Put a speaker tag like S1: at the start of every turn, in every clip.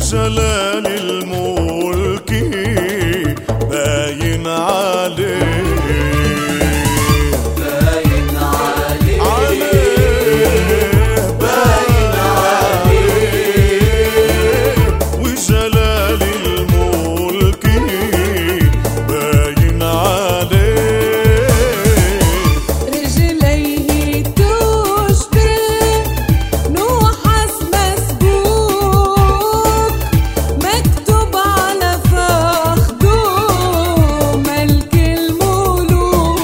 S1: وجلال الملك باين عليه،
S2: باين عليه، باين عليه،
S1: وجلال الملك باين عليه.
S3: رجليه تشبه نوحس مسبوك، مكتوب على فخده ملك الملوك،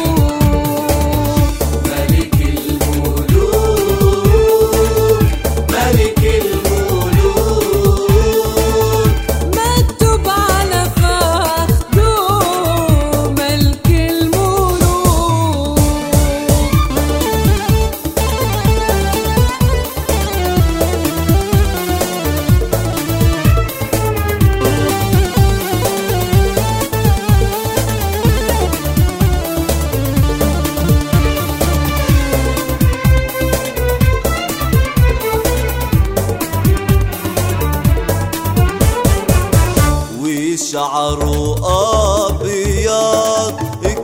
S2: ملك الملوك، ملك الملوك،
S3: مكتوب على فخده ملك الملوك.
S2: وشعره أبيض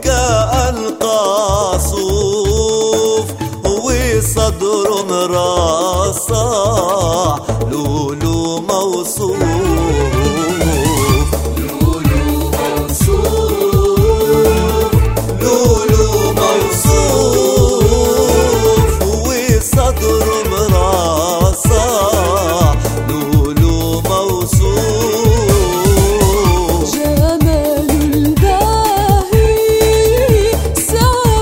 S2: كالقاصوف، وصدره مرصع لولو موصوف، لولو موصوف، لولو موصوف، وصدره مرصع لولو موصوف.
S3: جمال الباهي ساب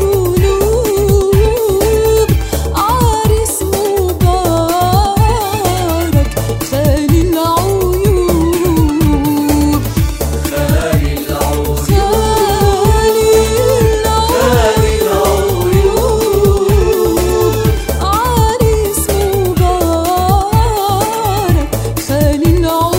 S3: القلوب، عريس مبارك خالي العيوب،
S2: خالي العيوب،
S3: خالي العيوب، عريس مبارك خالي العيوب.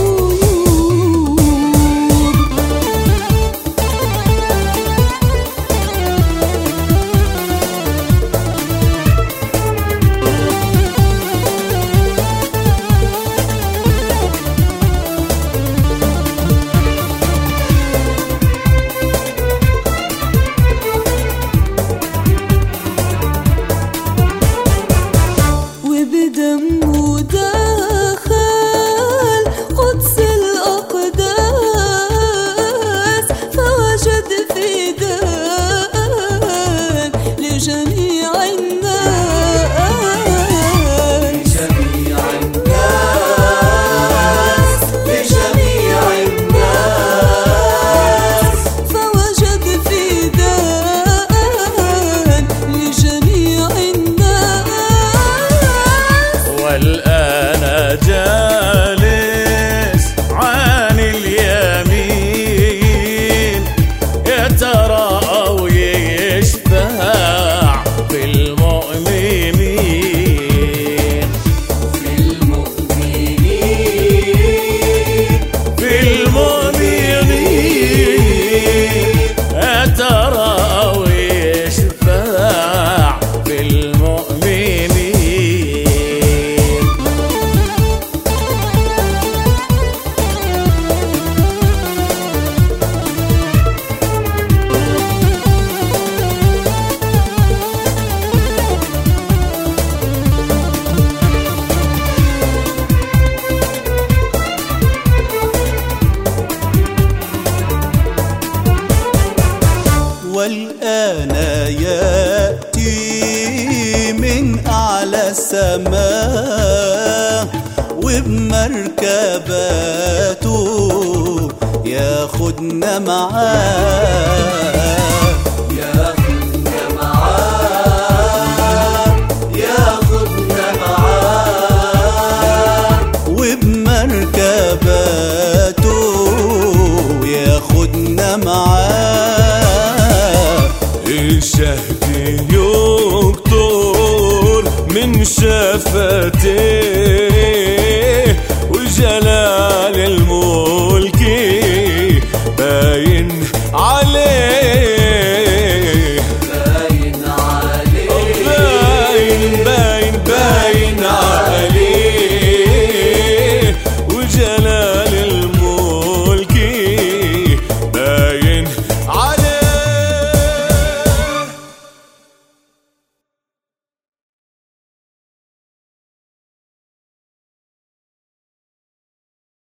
S3: وبدمه دخل قدس الأقداس، فوجد فداء لجميع الناس،
S2: لجميع الناس، لجميع الناس،
S3: فوجد فداء لجميع الناس.
S1: والآن جالس عن اليمين، يتراءى ويشفع في المؤمنين،
S2: في المؤمنين،
S1: في المؤمنين، يتراءى ويشفع في المؤمنين.
S2: والآن يأتي من أعلى السماء، وبمركباته ياخدنا معاه، ياخدنا معاه، ياخدنا معاه، وبمركباته ياخدنا معاه.
S1: الشهد يكتر من شفتيه، وجلال